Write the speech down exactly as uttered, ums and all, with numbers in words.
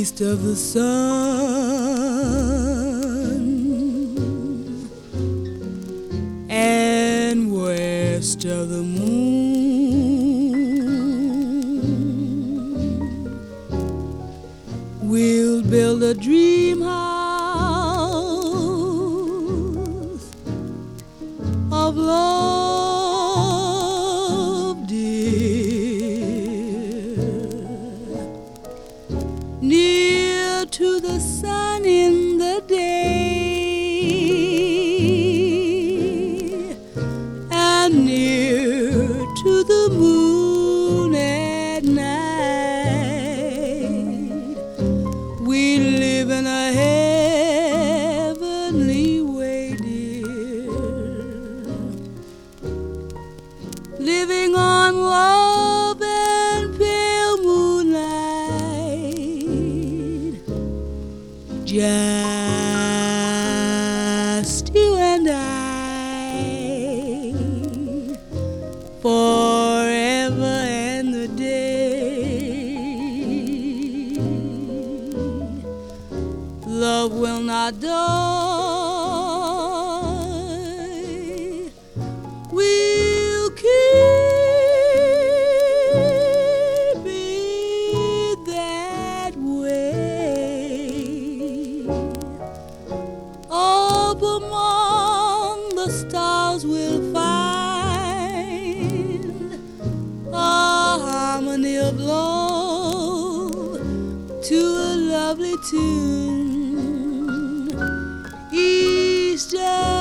east of the sun and west of the moon. We'll build a dream house of love, dear, near to the sun in the day and near to the moon at night. We live in a heavenly way, dear, living on love and pale moonlight. Just you and I, forever and a day. Love will not die. We'll keep it that way. Up among the stars we'll find a harmony of love to a lovely tune. Easter